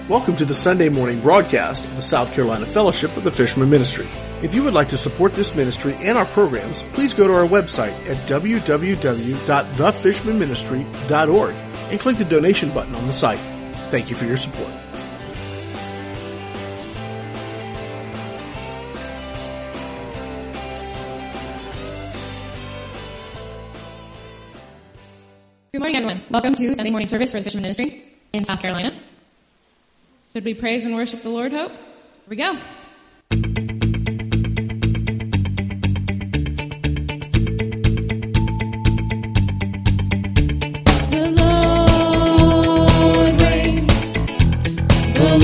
Welcome to the Sunday morning broadcast of the South Carolina Fellowship of the Fisherman Ministry. If you would like to support this ministry and our programs, please go to our website at www.thefishermanministry.org and click the donation button on the site. Thank you for your support. Good morning, everyone. Welcome to Sunday morning service for the Fisherman Ministry in South Carolina. Should we praise and worship the Lord, Hope? Here we go. The Lord reigns. The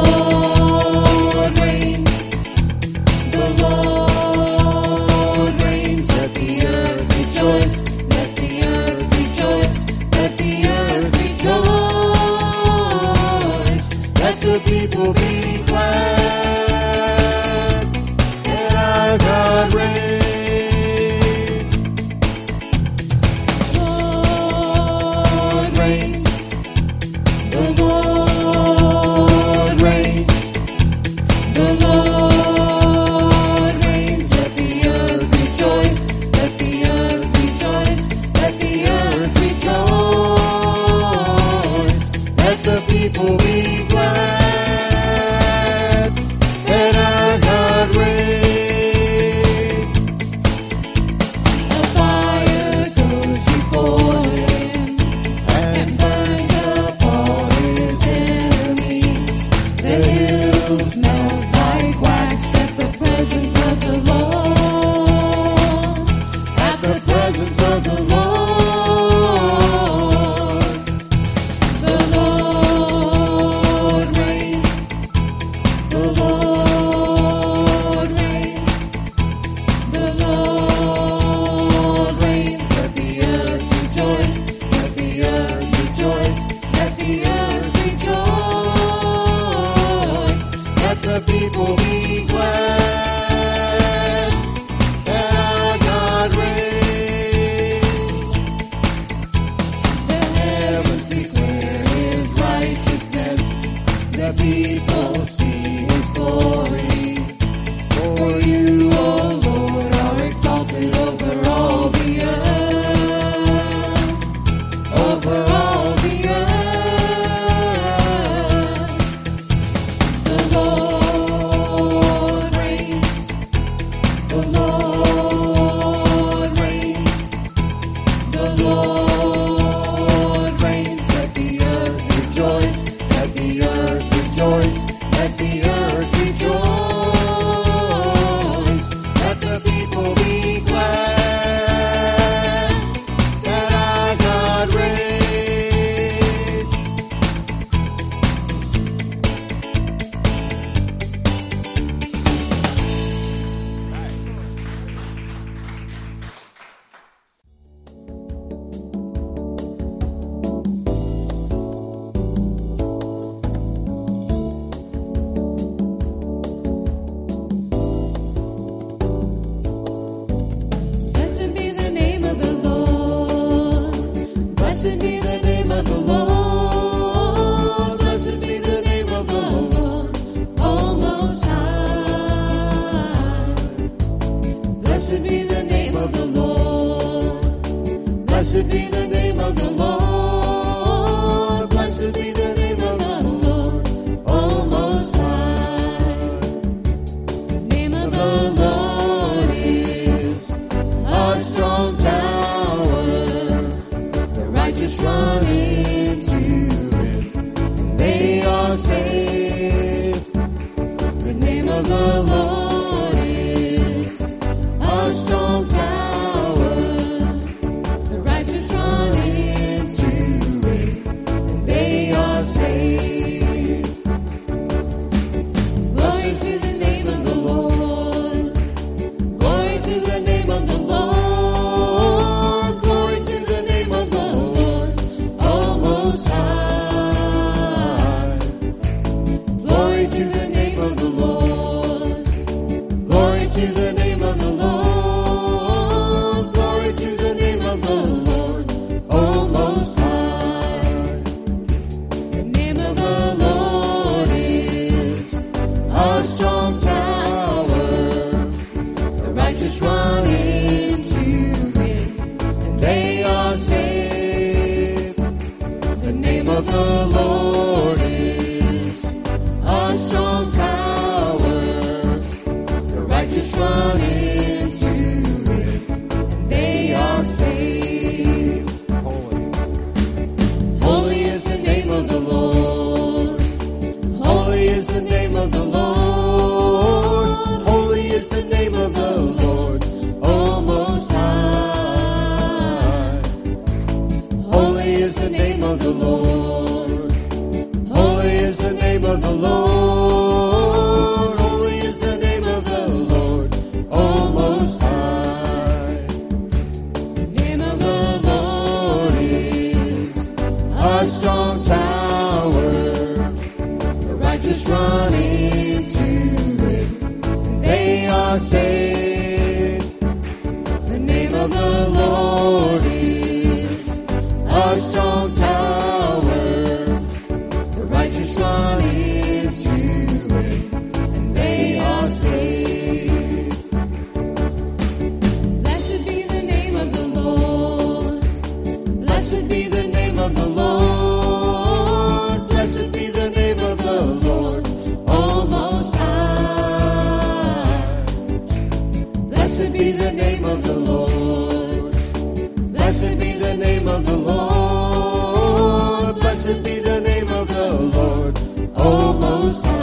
Lord reigns. The Lord reigns. Let the earth rejoice. Let the earth rejoice. Let the earth rejoice. Let the people be glad that our God reigns. Lord reigns. The Lord reigns. The Lord reigns. Let the earth rejoice. Let the earth rejoice. Let the earth rejoice. Let the people be glad. To the name of the Lord. of the Lord is a strong tower. The righteous run into it, and they are saved. Holy is the name of the Lord. Holy is the name of the Lord. Holy is the name of the Lord, O Most High. Holy is the name of the Lord. Holy is the name of the Lord. Holy is the name of the Lord, O Most High. The name of the Lord is a strong tower. The righteous run into it, and they are saved. The name of the Lord is a strong tower. The righteous run into it, and they are saved. Blessed be the name of the Lord. Blessed be the name of the Lord. Blessed be the name of the Lord, O Most High. Blessed be the name of the Lord. Blessed be the name of the Lord. Blessed be the name of the Lord, O Most High.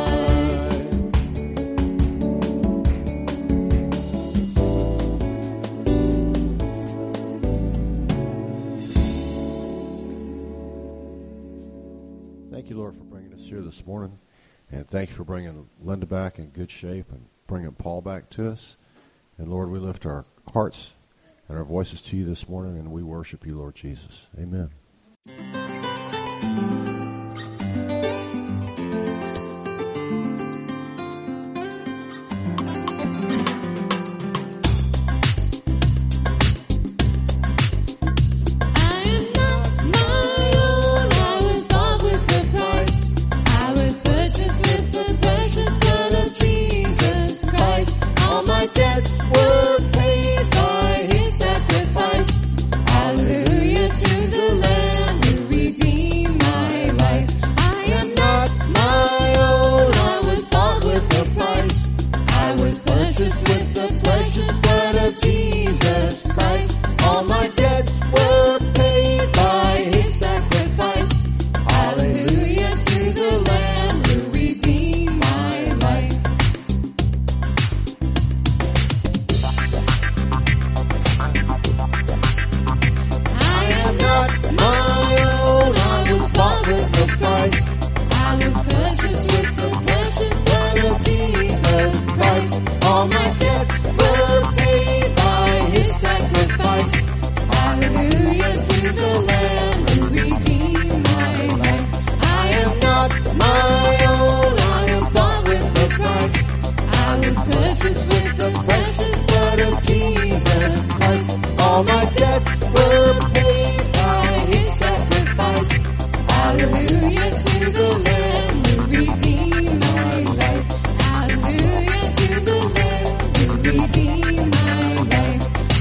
Thank you, Lord, for bringing us here this morning. And thank you for bringing Linda back in good shape and bringing Paul back to us. And, Lord, we lift our hearts and our voices to you this morning, and we worship you, Lord Jesus. Amen. I am not my own. I was bought with a price. I was purchased with the precious blood of Jesus Christ. All my debts were paid by His sacrifice. Hallelujah to the Lamb who redeemed my life. I am not my own. I was bought with a price. I was purchased with the precious blood of Jesus Christ. All my debts were paid by His sacrifice. Hallelujah to the Lamb who redeemed my life. I am not my own. I was bought with a price. I was purchased with the precious blood of Jesus Christ. All my debts were paid by His sacrifice. Hallelujah to the Lamb who redeemed my life. I am not my own. I was bought with a price. I was purchased with the precious blood of Jesus Christ. All my debts were paid by His sacrifice. Hallelujah to the Lamb who redeemed my life. Hallelujah to the Lamb who redeemed my life.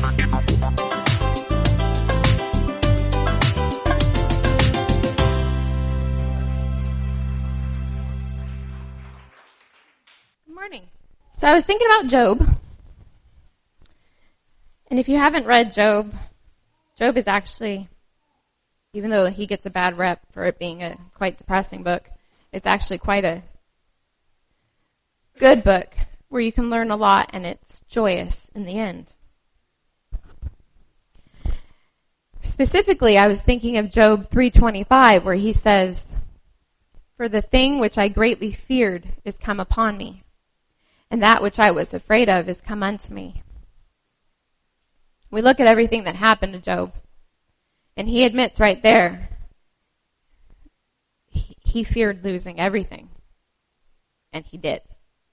Good morning. So I was thinking about Job. And if you haven't read Job, Job is actually, even though he gets a bad rep for it being a quite depressing book, it's actually quite a good book where you can learn a lot and it's joyous in the end. Specifically, I was thinking of Job 3:25 where he says, "For the thing which I greatly feared is come upon me, and that which I was afraid of is come unto me." We look at everything that happened to Job, and he admits right there, he feared losing everything, and he did.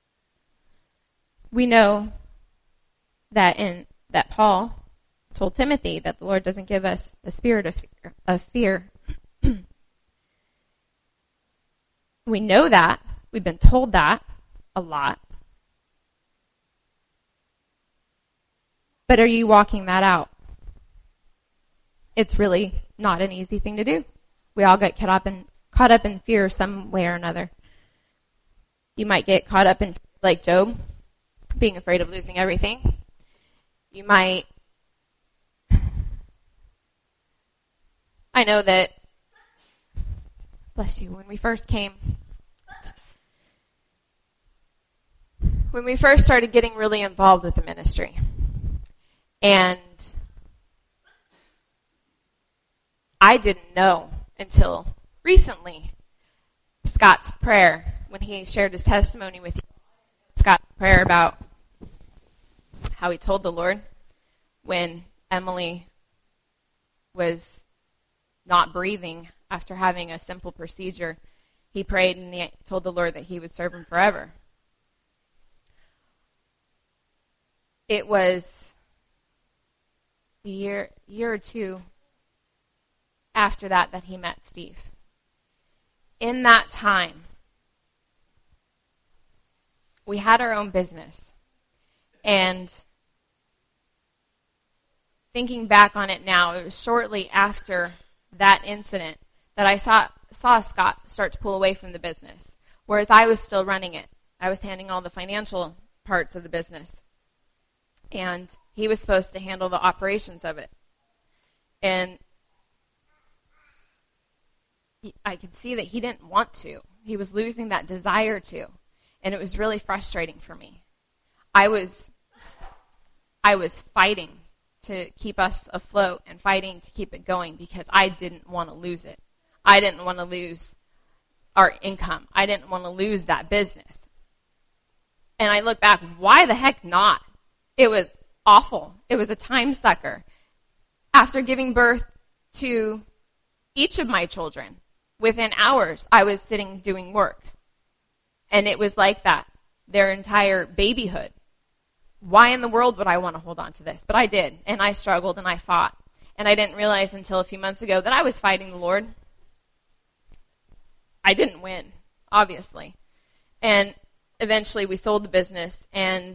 We know that Paul told Timothy that the Lord doesn't give us a spirit of fear. We know that. We've been told that a lot. But are you walking that out? It's really not an easy thing to do. We all get caught up in fear some way or another. You might get caught up in, like Job, being afraid of losing everything. You might, I know that, bless you, when we first started getting really involved with the ministry, and I didn't know until recently Scott's prayer, when he shared his testimony with you, Scott's prayer about how he told the Lord when Emily was not breathing after having a simple procedure. He prayed and he told the Lord that he would serve him forever. It was a year or two after that he met Steve. In that time, we had our own business. And thinking back on it now, it was shortly after that incident that I saw Scott start to pull away from the business, whereas I was still running it. I was handling all the financial parts of the business, and he was supposed to handle the operations of it. And I could see that he didn't want to. He was losing that desire to, and it was really frustrating for me. I was fighting to keep us afloat and fighting to keep it going because I didn't want to lose it. I didn't want to lose our income. I didn't want to lose that business. And I look back, why the heck not? It was awful. It was a time sucker. After giving birth to each of my children, within hours, I was sitting doing work. And it was like that, their entire babyhood. Why in the world would I want to hold on to this? But I did, and I struggled, and I fought. And I didn't realize until a few months ago that I was fighting the Lord. I didn't win, obviously. And eventually we sold the business, and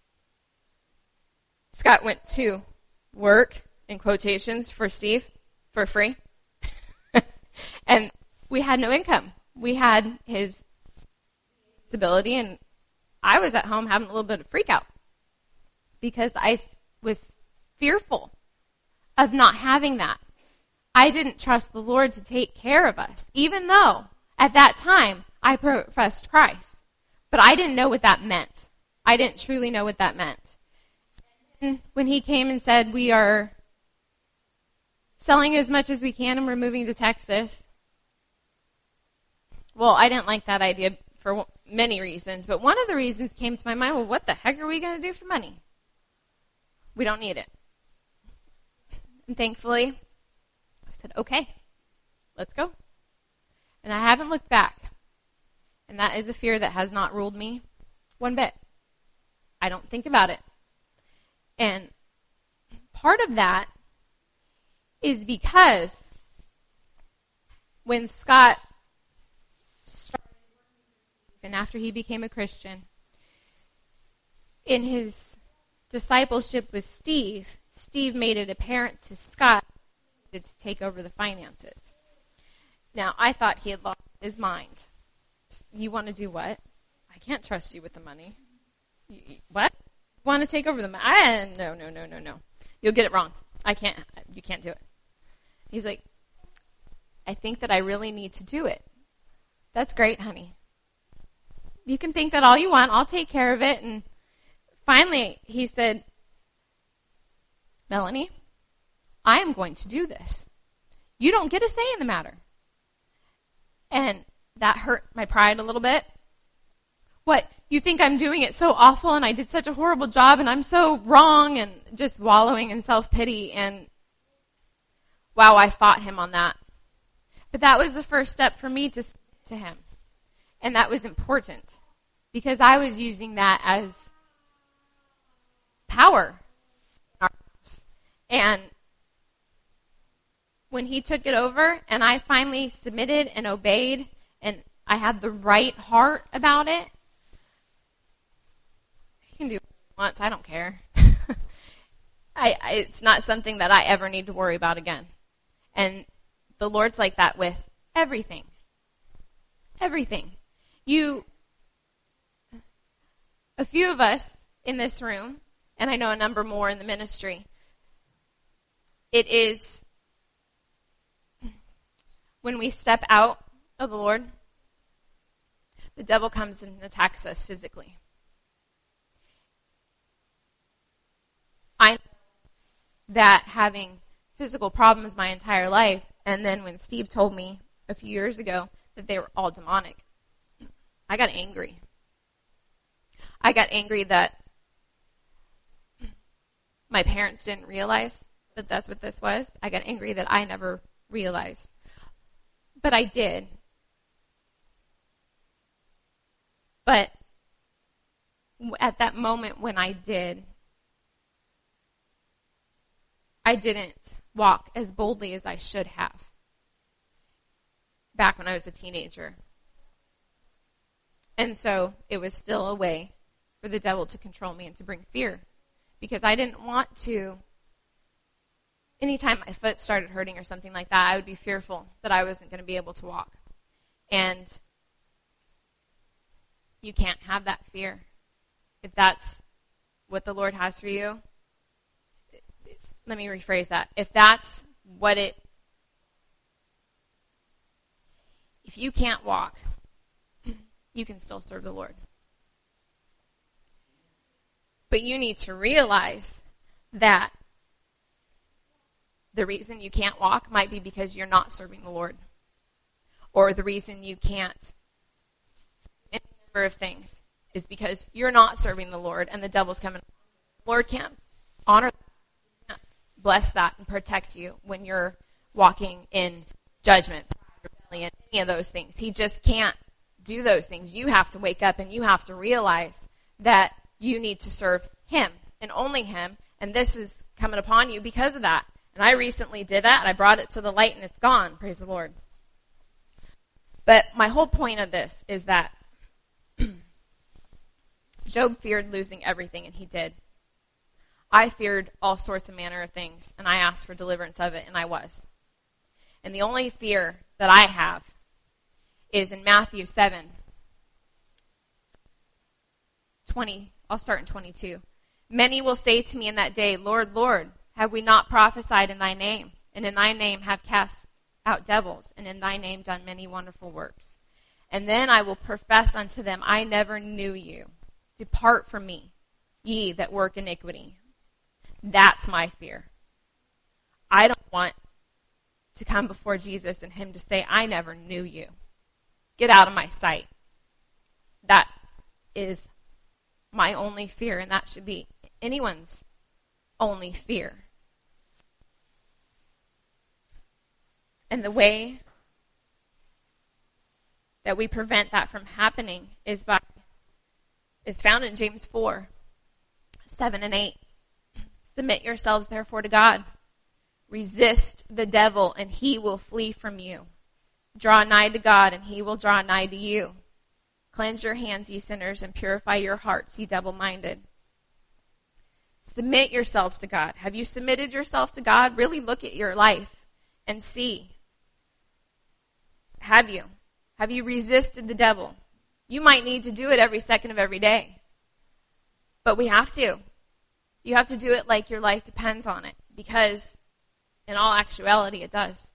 Scott went to work, in quotations, for Steve, for free. And we had no income. We had his stability, and I was at home having a little bit of freak out because I was fearful of not having that. I didn't trust the Lord to take care of us, even though at that time I professed Christ. But I didn't know what that meant. I didn't truly know what that meant. And when he came and said, we are selling as much as we can and we're moving to Texas, well, I didn't like that idea for many reasons, but one of the reasons came to my mind, well, what the heck are we going to do for money? We don't need it. And thankfully, I said, okay, let's go. And I haven't looked back. And that is a fear that has not ruled me one bit. I don't think about it. And part of that is because when Scott started, and after he became a Christian, in his discipleship with Steve, Steve made it apparent to Scott to take over the finances. Now, I thought he had lost his mind. You want to do what? I can't trust you with the money. What? You want to take over the money? No. You'll get it wrong. You can't do it. He's like, I think that I really need to do it. That's great, honey. You can think that all you want. I'll take care of it. And finally, he said, Melanie, I am going to do this. You don't get a say in the matter. And that hurt my pride a little bit. What, you think I'm doing it so awful and I did such a horrible job and I'm so wrong, and just wallowing in self-pity. And wow, I fought him on that. But that was the first step for me to submit to him. And that was important because I was using that as power. And when he took it over and I finally submitted and obeyed and I had the right heart about it, he can do it once, I don't care. It's not something that I ever need to worry about again. And the Lord's like that with everything. Everything. A few of us in this room, and I know a number more in the ministry, it is when we step out of the Lord, the devil comes and attacks us physically. I know that having physical problems my entire life, and then when Steve told me a few years ago that they were all demonic, I got angry. I got angry that my parents didn't realize that that's what this was. I got angry that I never realized. But I did. But at that moment when I did, I didn't walk as boldly as I should have back when I was a teenager. And so it was still a way for the devil to control me and to bring fear, because I didn't want to. Anytime my foot started hurting or something like that, I would be fearful that I wasn't going to be able to walk. And you can't have that fear. If that's what the Lord has for you, let me rephrase that. If you can't walk, you can still serve the Lord. But you need to realize that the reason you can't walk might be because you're not serving the Lord. Or the reason you can't, any number of things, is because you're not serving the Lord and the devil's coming. The Lord can't honor that, can't bless that and protect you when you're walking in judgment, rebellion, any of those things. He just can't do those things. You have to wake up and you have to realize that you need to serve Him and only Him, and this is coming upon you because of that. And I recently did that, and I brought it to the light, and it's gone. Praise the Lord. But my whole point of this is that Job feared losing everything, and he did. I feared all sorts of manner of things, and I asked for deliverance of it, and I was. And the only fear that I have is in Matthew 7:20. I'll start in 22. Many will say to me in that day, Lord, Lord, have we not prophesied in thy name? And in thy name have cast out devils, and in thy name done many wonderful works. And then I will profess unto them, I never knew you. Depart from me, ye that work iniquity. That's my fear. I don't want to come before Jesus and Him to say, I never knew you. Get out of my sight. That is my only fear, and that should be anyone's only fear. And the way that we prevent that from happening is found in James 4:7-8. Submit yourselves therefore to God. Resist the devil, and he will flee from you. Draw nigh to God, and He will draw nigh to you. Cleanse your hands, ye sinners, and purify your hearts, ye double-minded. Submit yourselves to God. Have you submitted yourself to God? Really look at your life and see. Have you? Have you resisted the devil? You might need to do it every second of every day. But we have to. You have to do it like your life depends on it, because in all actuality it does.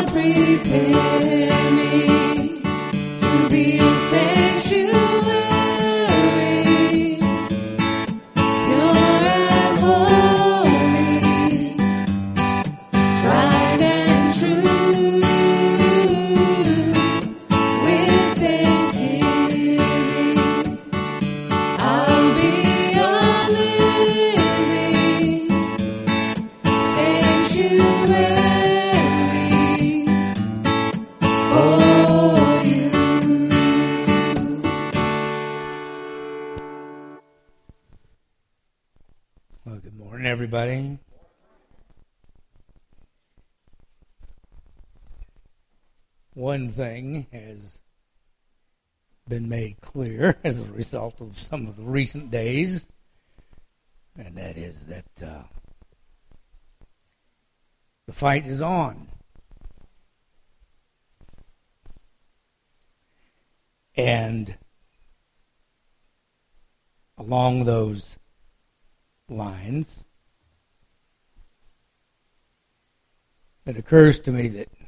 Prepare me to be a sanctuary. Morning, everybody. One thing has been made clear as a result of some of the recent days, and that is that the fight is on. And along those lines, it occurs to me that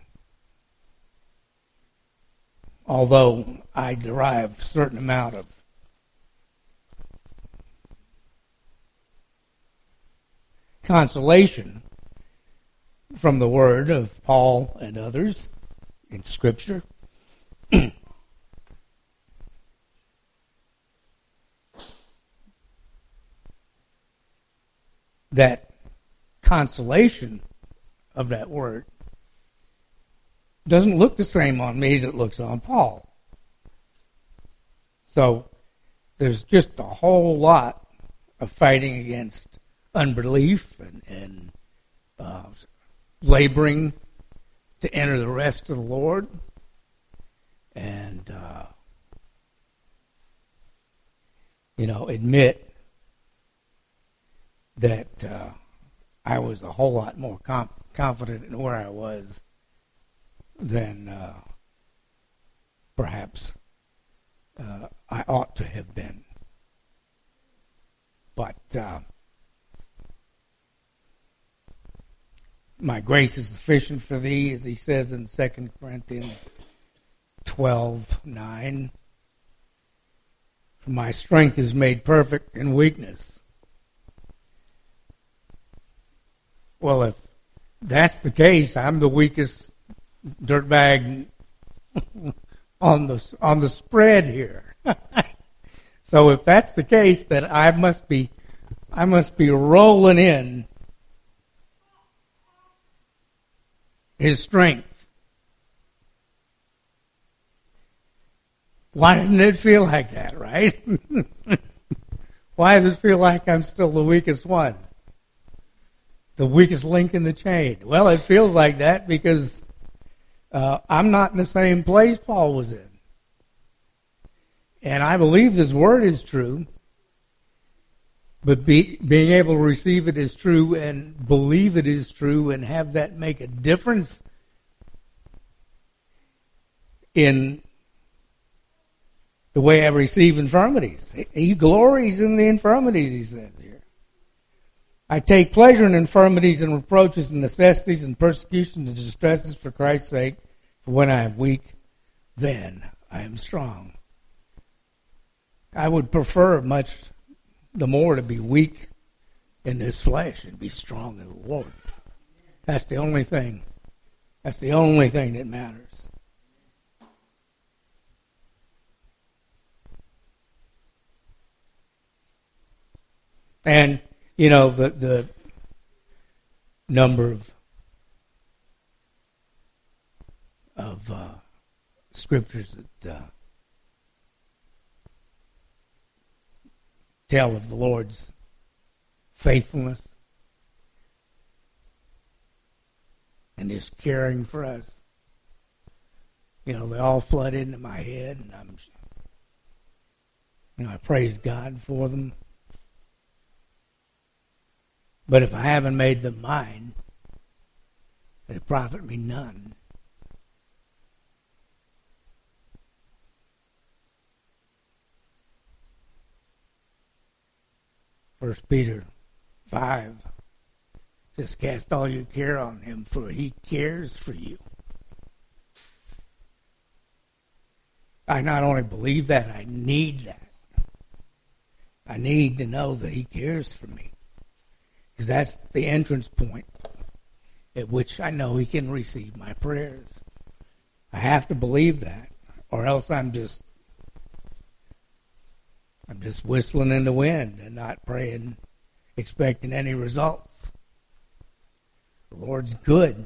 although I derive a certain amount of consolation from the word of Paul and others in Scripture, that consolation of that word doesn't look the same on me as it looks on Paul. So there's just a whole lot of fighting against unbelief and laboring to enter the rest of the Lord. And, admit that I was a whole lot more confident in where I was than perhaps I ought to have been. But my grace is sufficient for thee, as he says in 2 Corinthians 12:9. For my strength is made perfect in weakness. Well, if that's the case, I'm the weakest dirtbag on the spread here. So if that's the case, then I must be rolling in his strength. Why didn't it feel like that, right? Why does it feel like I'm still the weakest one? The weakest link in the chain? Well, it feels like that because I'm not in the same place Paul was in. And I believe this word is true, but being able to receive it as true and believe it is true and have that make a difference in the way I receive infirmities. He glories in the infirmities, he says here. I take pleasure in infirmities and reproaches and necessities and persecutions and distresses for Christ's sake. For when I am weak, then I am strong. I would prefer much the more to be weak in this flesh and be strong in the Lord. That's the only thing. That's the only thing that matters. And the number of scriptures that tell of the Lord's faithfulness and His caring for us. They all flood into my head, and I praise God for them. But if I haven't made them mine, it profit me none. First Peter 5 says, cast all your care on Him, for He cares for you. I not only believe that, I need that. I need to know that He cares for me. Because that's the entrance point at which I know He can receive my prayers. I have to believe that, or else I'm just whistling in the wind and not praying, expecting any results. The Lord's good.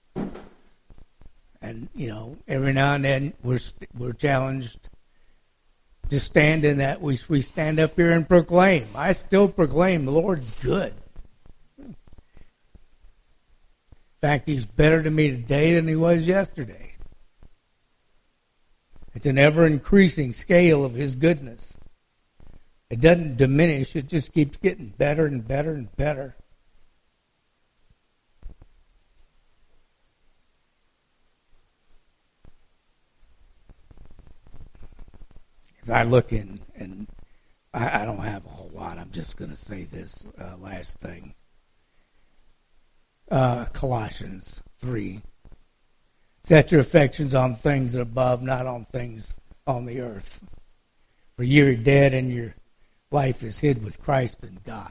And, every now and then we're challenged to stand in that. We stand up here and proclaim. I still proclaim the Lord's good. In fact, he's better to me today than he was yesterday. It's an ever-increasing scale of his goodness. It doesn't diminish. It just keeps getting better and better and better. As I look in, and I don't have a whole lot. I'm just going to say this last thing. Colossians 3. Set your affections on things above, not on things on the earth. For you are dead and your life is hid with Christ in God.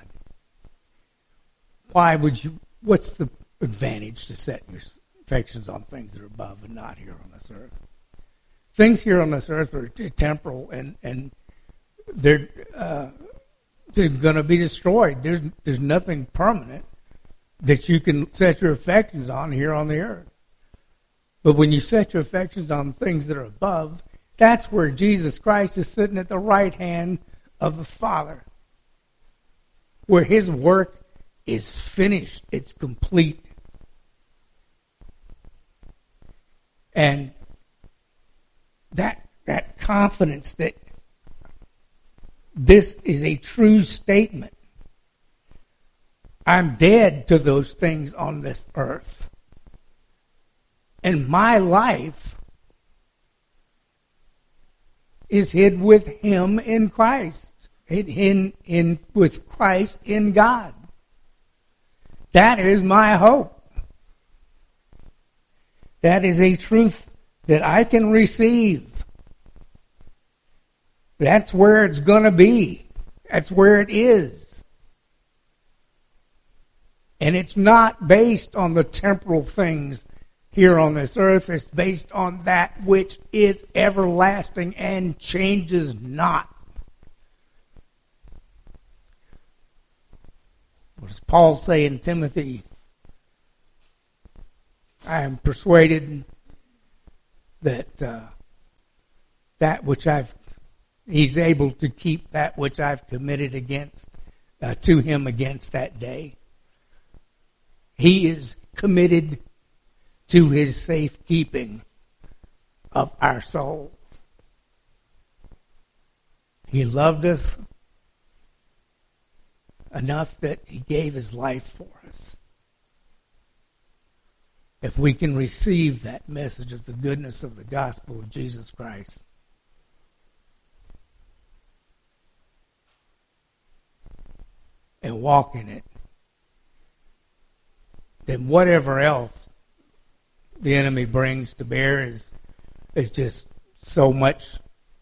Why would you, what's the advantage to set your affections on things that are above and not here on this earth? Things here on this earth are temporal and they're going to be destroyed. There's nothing permanent that you can set your affections on here on the earth. But when you set your affections on things that are above, that's where Jesus Christ is sitting at the right hand of the Father, where his work is finished, it's complete. And that confidence that this is a true statement. I'm dead to those things on this earth. And my life is hid with him in Christ. Hid with Christ in God. That is my hope. That is a truth that I can receive. That's where it's going to be. That's where it is. And it's not based on the temporal things here on this earth. It's based on that which is everlasting and changes not. What does Paul say in Timothy? I am persuaded that that which he's able to keep that which I've committed against to him against that day. He is committed to his safekeeping of our souls. He loved us enough that he gave his life for us. If we can receive that message of the goodness of the gospel of Jesus Christ, and walk in it, then whatever else the enemy brings to bear is just so much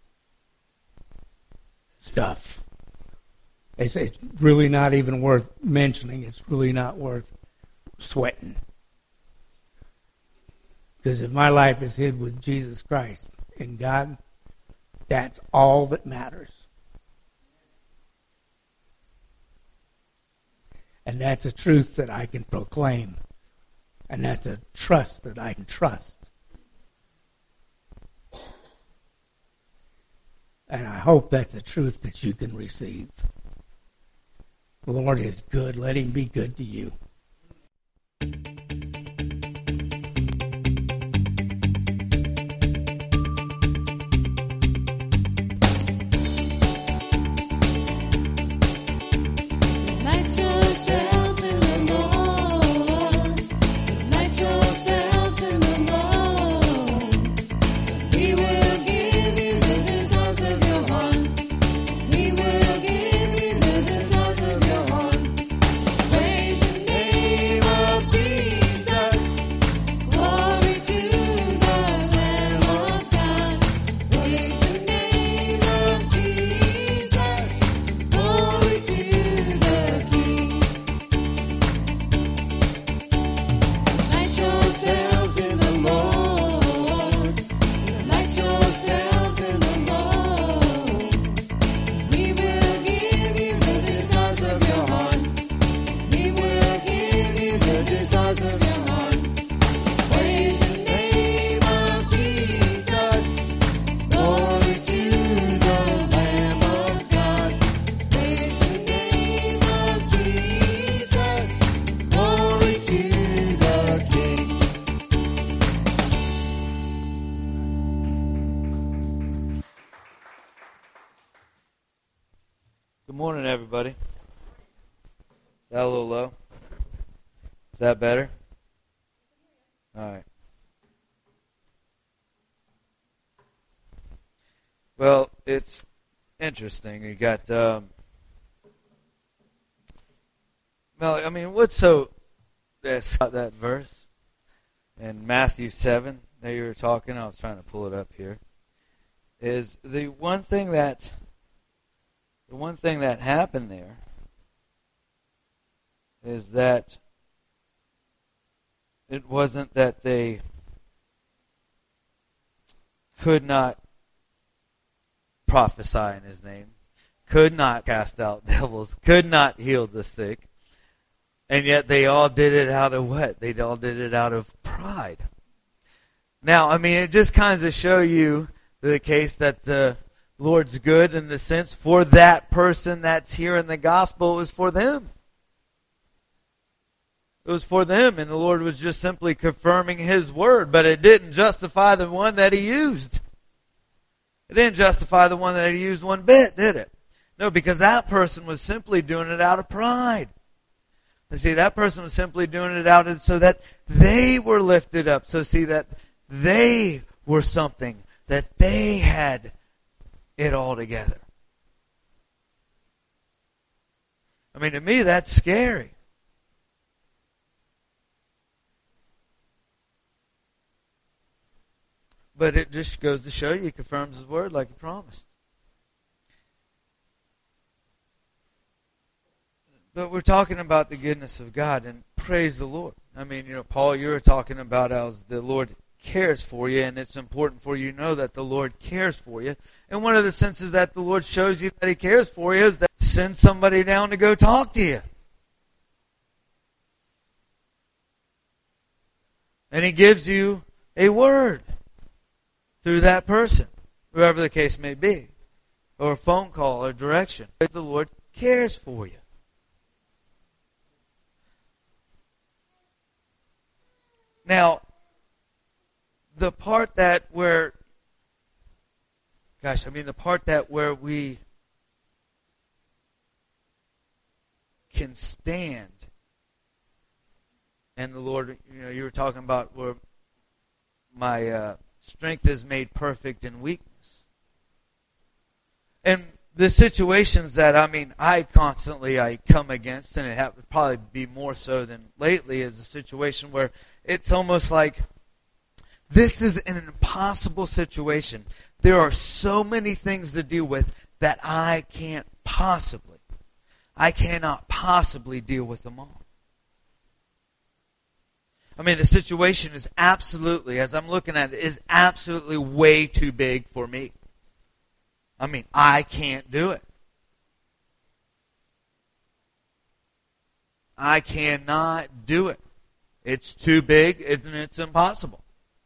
stuff. It's really not even worth mentioning. It's really not worth sweating. Because if my life is hid with Jesus Christ in God, that's all that matters. And that's a truth that I can proclaim. And that's a trust that I can trust. And I hope that's a truth that you can receive. The Lord is good. Let him be good to you. Jesus. Good morning, everybody. Is that a little low? Is that better? All right. Well, it's interesting. You got, what's so, that verse in Matthew 7 that you were talking, I was trying to pull it up here, is the one thing that happened there is that it wasn't that they could not prophesy in His name, could not cast out devils, could not heal the sick, and yet they all did it out of what? They all did it out of pride. Now, it just kind of show you the case that the Lord's good in the sense for that person that's here in the gospel, it was for them. It was for them, and the Lord was just simply confirming His word, but it didn't justify the one that He used. It didn't justify the one that He used one bit, did it? No, because that person was simply doing it out of pride. And see, that person was simply doing it out of so that they were lifted up. So see, that they were something, that they had it all together. To me, that's scary. But it just goes to show you, He confirms His word like He promised. But we're talking about the goodness of God, and praise the Lord. Paul, you were talking about how the Lord cares for you, and it's important for you to know that the Lord cares for you. And one of the senses that the Lord shows you that He cares for you is that He sends somebody down to go talk to you. And He gives you a word through that person, whoever the case may be, or a phone call or direction. The Lord cares for you. Now, the part that where we can stand, and the Lord, you were talking about where my strength is made perfect in weakness. And the situations that, I constantly come against, and it would probably be more so than lately, is a situation where it's almost like this is an impossible situation. There are so many things to deal with that I cannot possibly deal with them all. The situation is absolutely, as I'm looking at it, is absolutely way too big for me. I can't do it. I cannot do it. It's too big and it's impossible.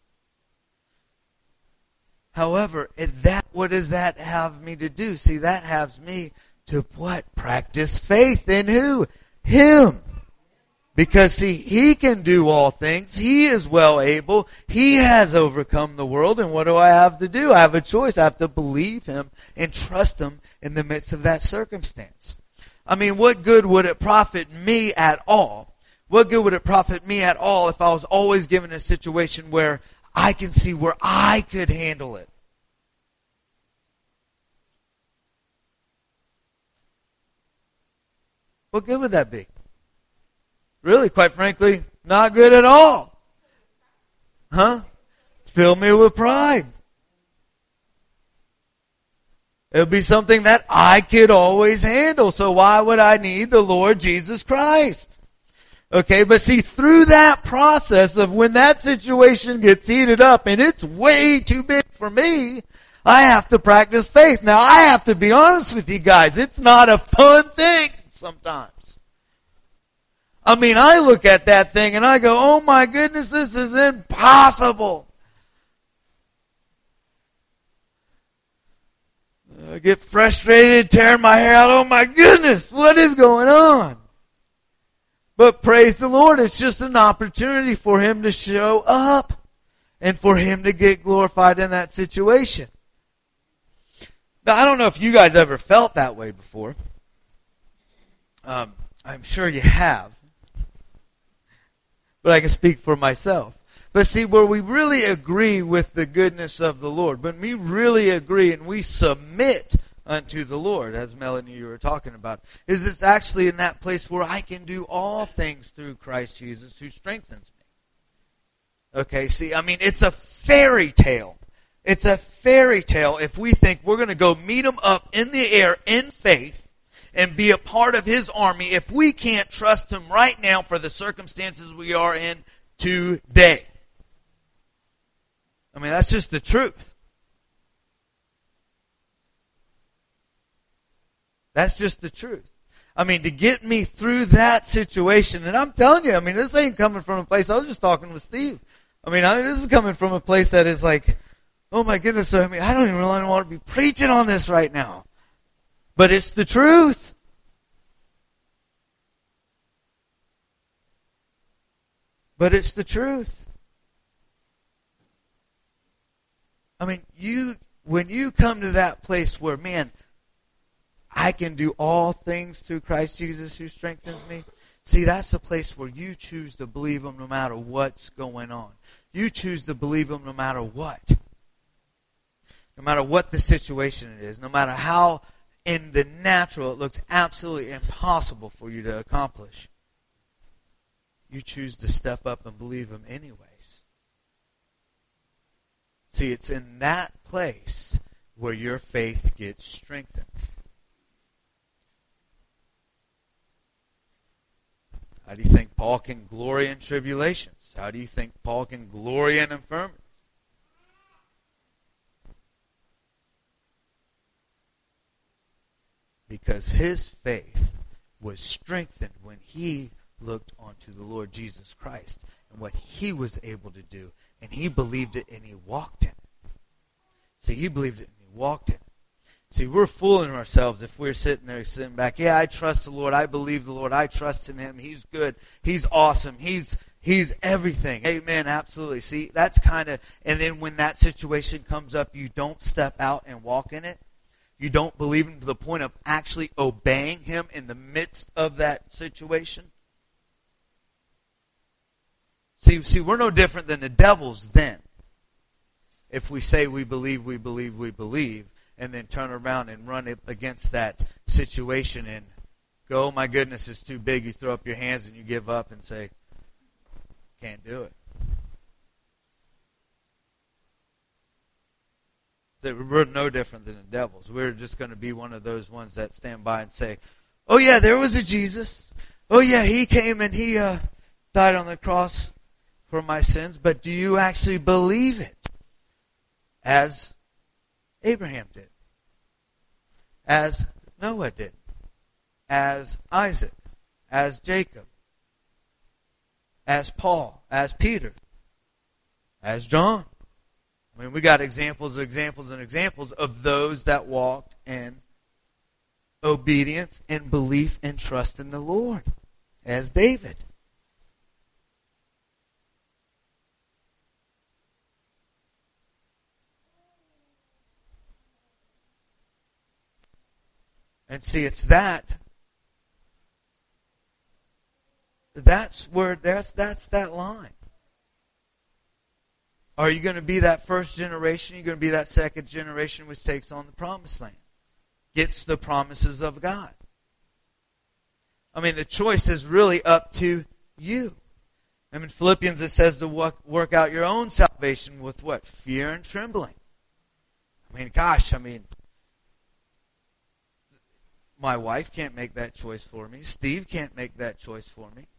However, what does that have me to do? See, that has me to what? Practice faith in who? Him. Because see, He can do all things. He is well able. He has overcome the world. And what do I have to do? I have a choice. I have to believe Him and trust Him in the midst of that circumstance. What good would it profit me at all? What good would it profit me at all if I was always given a situation where I can see where I could handle it? What good would that be? Really, quite frankly, not good at all. Fill me with pride. It would be something that I could always handle. So why would I need the Lord Jesus Christ? Okay, but see, through that process of when that situation gets heated up and it's way too big for me, I have to practice faith. Now, I have to be honest with you guys. It's not a fun thing sometimes. I look at that thing and I go, oh my goodness, this is impossible. I get frustrated, tearing my hair out. Oh my goodness, what is going on? But praise the Lord, it's just an opportunity for Him to show up and for Him to get glorified in that situation. Now, I don't know if you guys ever felt that way before. I'm sure you have. But I can speak for myself. But see, where we really agree with the goodness of the Lord, when we really agree and we submit unto the Lord, as Melanie, you were talking about, is it's actually in that place where I can do all things through Christ Jesus who strengthens me. Okay, see, I mean, it's a fairy tale. It's a fairy tale if we think we're going to go meet him up in the air in faith and be a part of his army if we can't trust him right now for the circumstances we are in today. I mean, that's just the truth. That's just the truth. I mean, to get me through that situation, and I'm telling you, I mean, this ain't coming from a place, I was just talking with Steve. I mean, this is coming from a place that is like, oh my goodness, I mean, I don't even really want to be preaching on this right now. But it's the truth. But it's the truth. I mean, when you come to that place where, man, I can do all things through Christ Jesus who strengthens me. See, that's the place where you choose to believe him no matter what's going on. You choose to believe him no matter what. No matter what the situation it is. No matter how in the natural it looks absolutely impossible for you to accomplish. You choose to step up and believe him anyways. See, it's in that place where your faith gets strengthened. How do you think Paul can glory in tribulations? How do you think Paul can glory in infirmities? Because his faith was strengthened when he looked onto the Lord Jesus Christ and what he was able to do. And he believed it and he walked in it. See, he believed it and he walked in it. See, we're fooling ourselves if we're sitting back. Yeah, I trust the Lord. I believe the Lord. I trust in him. He's good. He's awesome. He's everything. Amen. Absolutely. See, that's kind of, and then when that situation comes up, you don't step out and walk in it. You don't believe him to the point of actually obeying him in the midst of that situation. See, we're no different than the devils then. If we say we believe, and then turn around and run it against that situation and go, oh my goodness, it's too big. You throw up your hands and you give up and say, can't do it. So we're no different than the devils. We're just going to be one of those ones that stand by and say, oh yeah, there was a Jesus. Oh yeah, he came and he died on the cross for my sins. But do you actually believe it? As Abraham did. As Noah did. As Isaac. As Jacob. As Paul. As Peter. As John. I mean, we got examples of those that walked in obedience and belief and trust in the Lord. As David. And see, it's that's that line. Are you going to be that first generation? Are you going to be that second generation which takes on the promised land? Gets the promises of God? I mean, the choice is really up to you. I mean, Philippians, it says to work out your own salvation with what? Fear and trembling. I mean, gosh, my wife can't make that choice for me. Steve can't make that choice for me.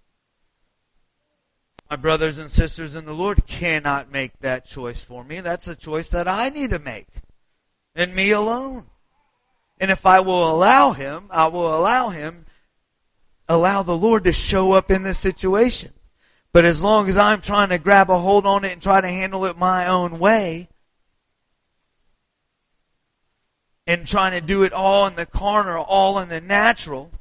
My brothers and sisters in the Lord cannot make that choice for me. That's a choice that I need to make. And me alone. And if I will allow him, allow the Lord to show up in this situation. But as long as I'm trying to grab a hold on it and try to handle it my own way, and trying to do it all in the carnal, all in the natural,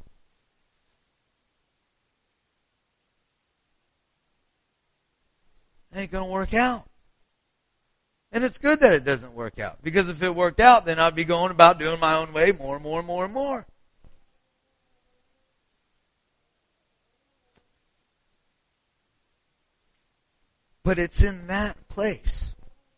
it ain't going to work out. And it's good that it doesn't work out. Because if it worked out, then I'd be going about doing my own way more and more and more and more. But it's in that place.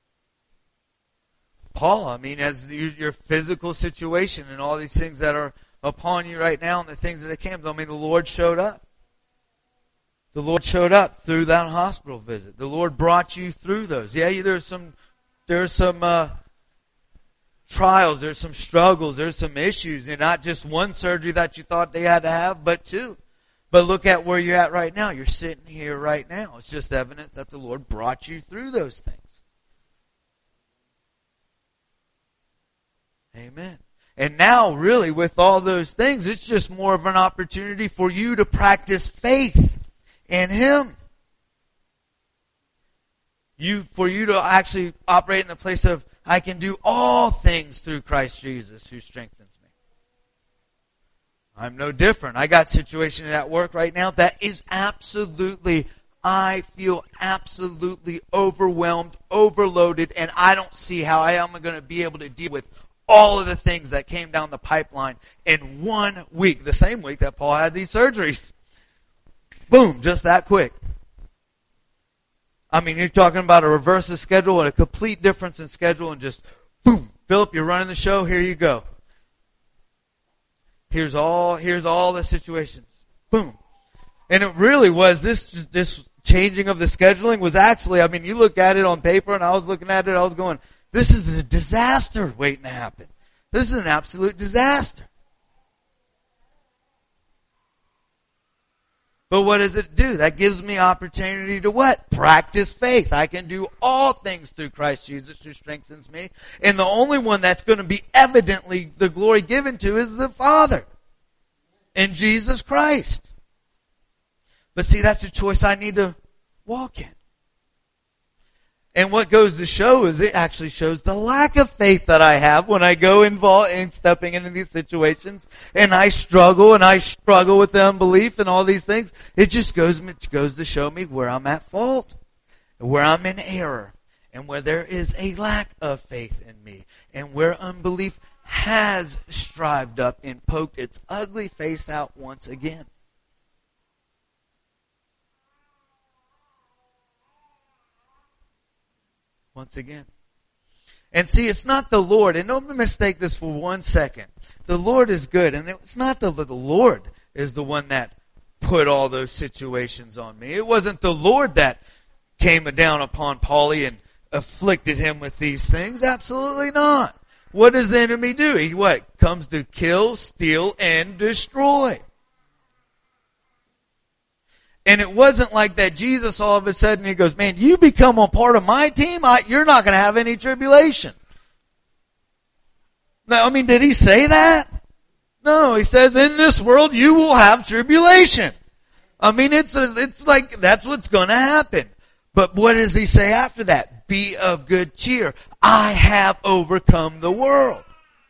Paul, I mean, as your physical situation and all these things that are upon you right now and the things that came, I mean, the Lord showed up. The Lord showed up through that hospital visit. The Lord brought you through those. Yeah, there's some trials, there's some struggles, there's some issues. And not just one surgery that you thought they had to have, but two. But look at where you're at right now. You're sitting here right now. It's just evident that the Lord brought you through those things. Amen. And now, really, with all those things, it's just more of an opportunity for you to practice faith in Him. For you to actually operate in the place of, I can do all things through Christ Jesus who strengthens me. I'm no different. I got situations at work right now that is absolutely, I feel absolutely overwhelmed, overloaded, and I don't see how I am going to be able to deal with all of the things that came down the pipeline in 1 week, the same week that Paul had these surgeries. Boom, just that quick. I mean, you're talking about a reverse of schedule and a complete difference in schedule and just, boom, Philip, you're running the show, here you go. Here's all the situations. Boom. And it really was, this changing of the scheduling was actually, I mean, you look at it on paper and I was looking at it, I was going, this is a disaster waiting to happen. This is an absolute disaster. But what does it do? That gives me opportunity to what? Practice faith. I can do all things through Christ Jesus who strengthens me. And the only one that's going to be evidently the glory given to is the Father. In Jesus Christ. But see, that's a choice I need to walk in. And what goes to show is it actually shows the lack of faith that I have when I go involved in stepping into these situations and I struggle with the unbelief and all these things. It just goes to show me where I'm at fault, where I'm in error, and where there is a lack of faith in me, and where unbelief has strived up and poked its ugly face out once again. Once again. And see, it's not the Lord, and don't mistake this for 1 second. The Lord is good, and it's not the Lord is the one that put all those situations on me. It wasn't the Lord that came down upon Paulie and afflicted him with these things. Absolutely not. What does the enemy do? He comes to kill, steal, and destroy. And it wasn't like that Jesus all of a sudden, he goes, man, you become a part of my team, you're not going to have any tribulation. Now, I mean, did he say that? No, he says, in this world you will have tribulation. I mean, it's like, that's what's going to happen. But what does he say after that? Be of good cheer. I have overcome the world.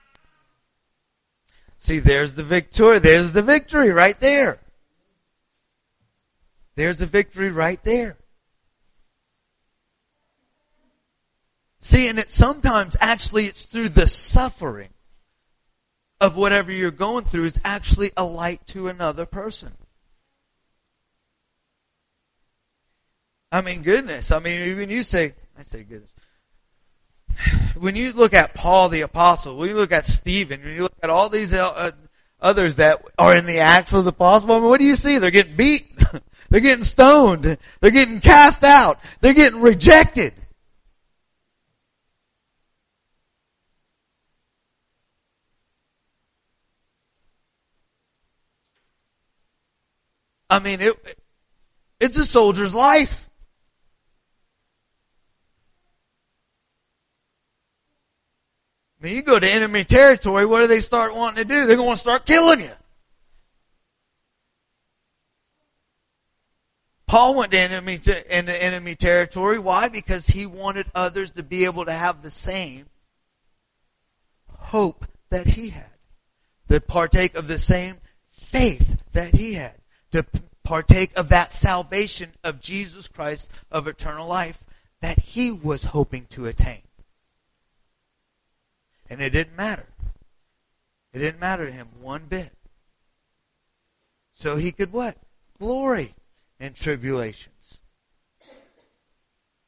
See, there's the victory. There's the victory right there. There's the victory right there. See, and sometimes actually it's through the suffering of whatever you're going through is actually a light to another person. I mean, goodness. I mean, even I say goodness. When you look at Paul the Apostle, when you look at Stephen, when you look at all these others that are in the Acts of the Apostle, I mean, what do you see? They're getting beat. They're getting stoned. They're getting cast out. They're getting rejected. I mean, it's a soldier's life. I mean, you go to enemy territory, what do they start wanting to do? They're going to start killing you. Paul went to enemy territory. Why? Because he wanted others to be able to have the same hope that he had. To partake of the same faith that he had. To partake of that salvation of Jesus Christ of eternal life that he was hoping to attain. And it didn't matter. It didn't matter to him one bit. So he could what? Glory in tribulations.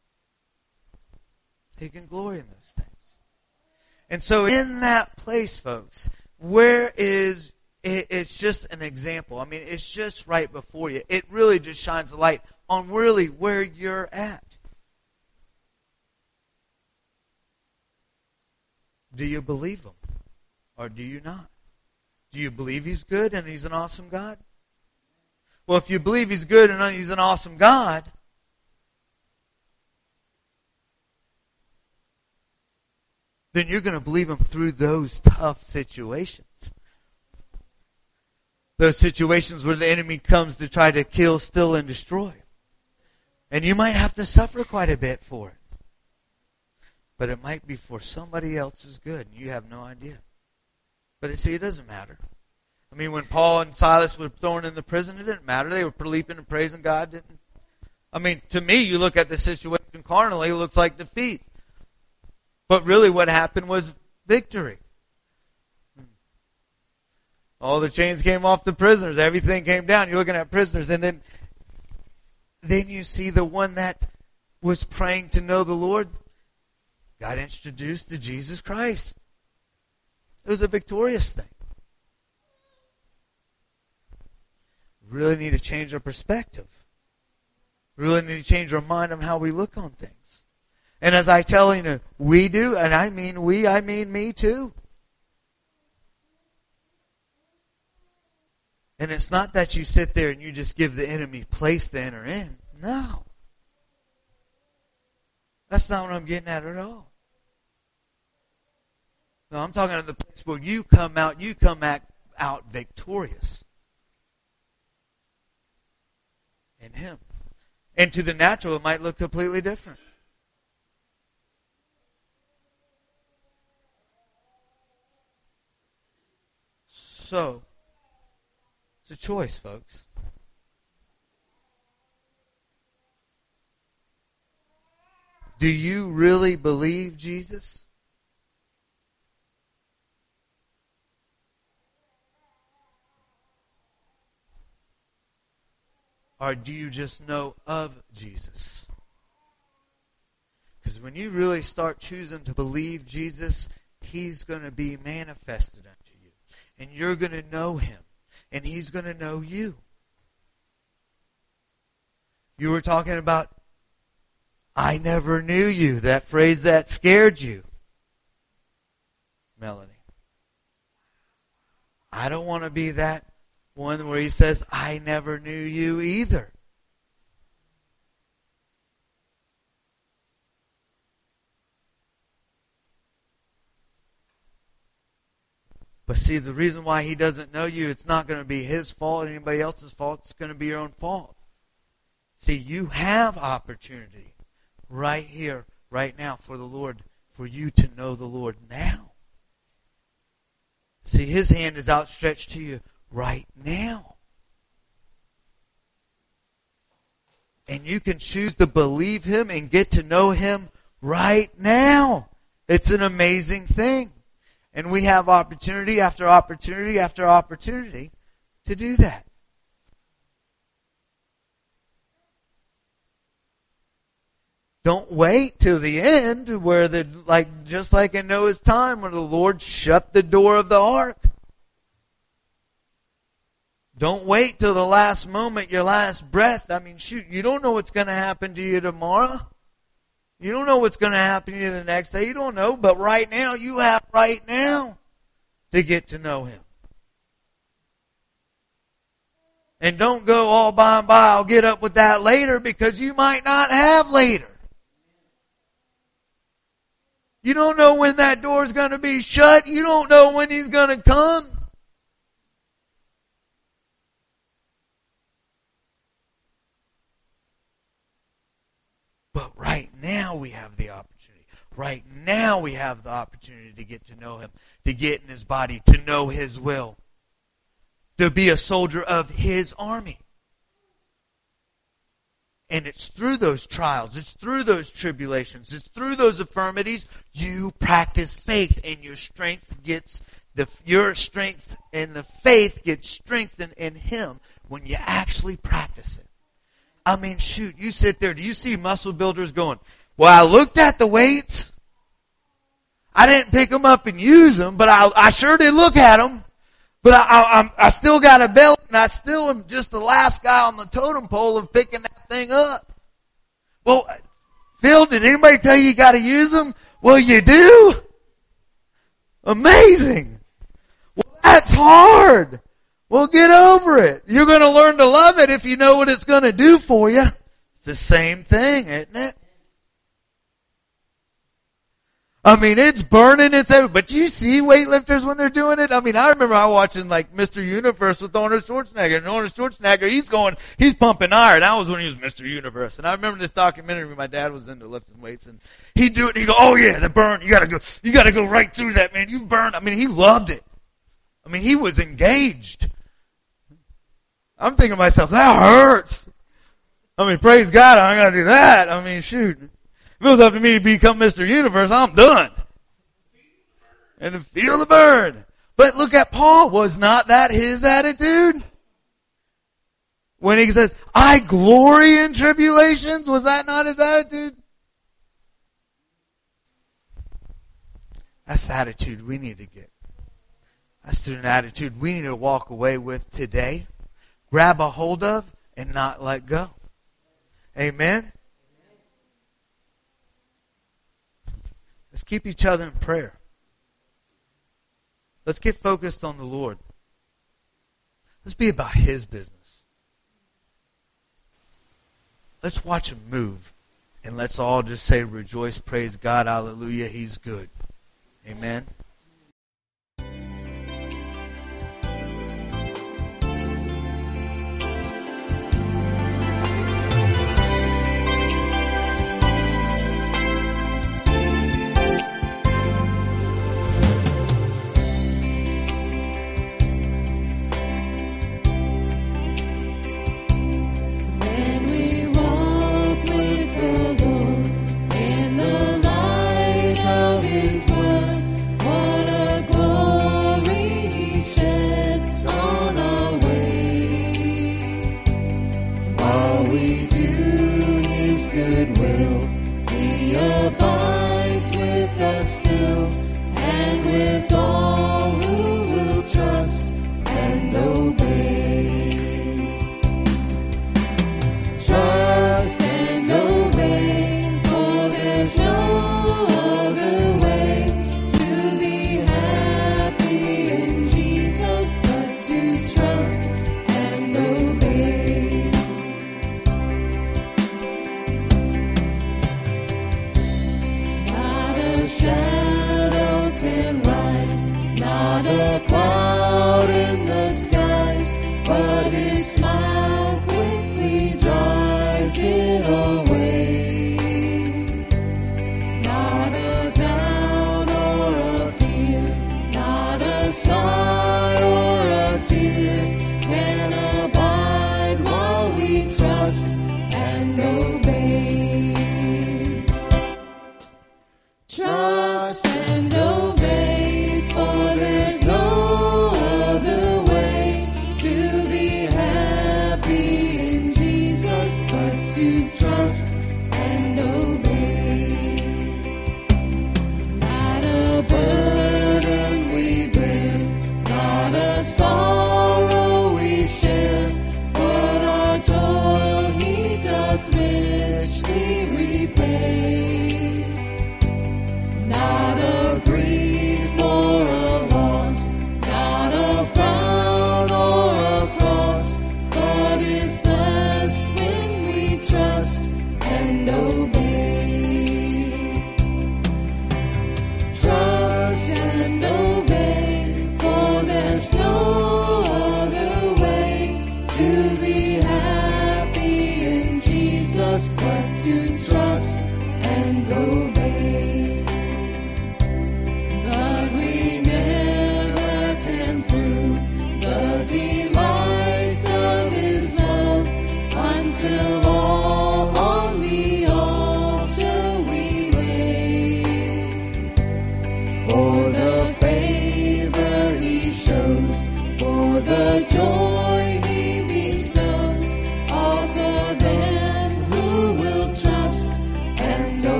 He can glory in those things. And so in that place, folks, where is, it's just an example. I mean, it's just right before you. It really just shines a light on really where you're at. Do you believe Him? Or do you not? Do you believe He's good and He's an awesome God? Well, if you believe He's good and He's an awesome God, then you're going to believe Him through those tough situations. Those situations where the enemy comes to try to kill, steal, and destroy. And you might have to suffer quite a bit for it. But it might be for somebody else's good, and you have no idea. But see, it doesn't matter. I mean, when Paul and Silas were thrown in the prison, it didn't matter. They were leaping and praising God. Didn't. I mean, to me, you look at the situation carnally, it looks like defeat. But really what happened was victory. All the chains came off the prisoners. Everything came down. You're looking at prisoners. And then you see the one that was praying to know the Lord got introduced to Jesus Christ. It was a victorious thing. We really need to change our perspective. We really need to change our mind on how we look on things. And as I tell you, we do, and I mean we, I mean me too. And it's not that you sit there and you just give the enemy place to enter in. No. That's not what I'm getting at all. No, I'm talking about the place where you come out victorious. In Him. And to the natural, it might look completely different. So, it's a choice, folks. Do you really believe Jesus? Or do you just know of Jesus? Because when you really start choosing to believe Jesus, He's going to be manifested unto you. And you're going to know Him. And He's going to know you. You were talking about, I never knew you. That phrase that scared you. Melanie. I don't want to be that one where he says, I never knew you either. But see, the reason why he doesn't know you, it's not going to be his fault or anybody else's fault. It's going to be your own fault. See, you have opportunity right here, right now for the Lord, for you to know the Lord now. See, His hand is outstretched to you right now. And you can choose to believe Him and get to know Him right now. It's an amazing thing. And we have opportunity after opportunity after opportunity to do that. Don't wait till the end where just like in Noah's time where the Lord shut the door of the ark. Don't wait till the last moment, your last breath. I mean, shoot, you don't know what's going to happen to you tomorrow. You don't know what's going to happen to you the next day. You don't know, but right now, you have right now to get to know Him. And don't go all by and by, I'll get up with that later, because you might not have later. You don't know when that door is going to be shut. You don't know when He's going to come. But right now we have the opportunity. Right now we have the opportunity to get to know Him, to get in His body, to know His will, to be a soldier of His army. And it's through those trials, it's through those tribulations, it's through those infirmities, you practice faith, and your strength and the faith gets strengthened in Him when you actually practice it. I mean, shoot, you sit there, do you see muscle builders going, well, I looked at the weights, I didn't pick them up and use them, but I sure did look at them. But I still got a belt, and I still am just the last guy on the totem pole of picking that thing up. Well, Phil, did anybody tell you got to use them? Well, you do. Amazing. Well, that's hard. Well, get over it. You're going to learn to love it if you know what it's going to do for you. It's the same thing, isn't it? I mean, it's burning, it's heavy. But you see weightlifters when they're doing it? I mean, I remember I watching like Mr. Universe with Arnold Schwarzenegger. And Arnold Schwarzenegger, he's pumping iron. That was when he was Mr. Universe. And I remember this documentary when my dad was into lifting weights. And he'd do it and he'd go, oh yeah, the burn. You gotta go right through that, man. You burn. I mean, he loved it. I mean, he was engaged. I'm thinking to myself, that hurts. I mean, praise God, I ain't gotta do that. I mean, shoot. If it was up to me to become Mr. Universe, I'm done. And to feel the burn. But look at Paul. Was not that his attitude? When he says, I glory in tribulations, was that not his attitude? That's the attitude we need to get. That's an attitude we need to walk away with today. Grab a hold of and not let go. Amen? Let's keep each other in prayer. Let's get focused on the Lord. Let's be about His business. Let's watch Him move. And let's all just say, rejoice, praise God, hallelujah, He's good. Amen.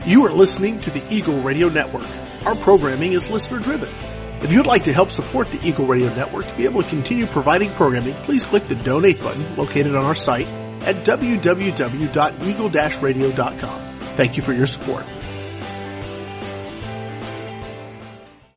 You are listening to the Eagle Radio Network. Our programming is listener driven. If you'd like to help support the Eagle Radio Network to be able to continue providing programming, please click the donate button located on our site at www.eagle-radio.com. Thank you for your support.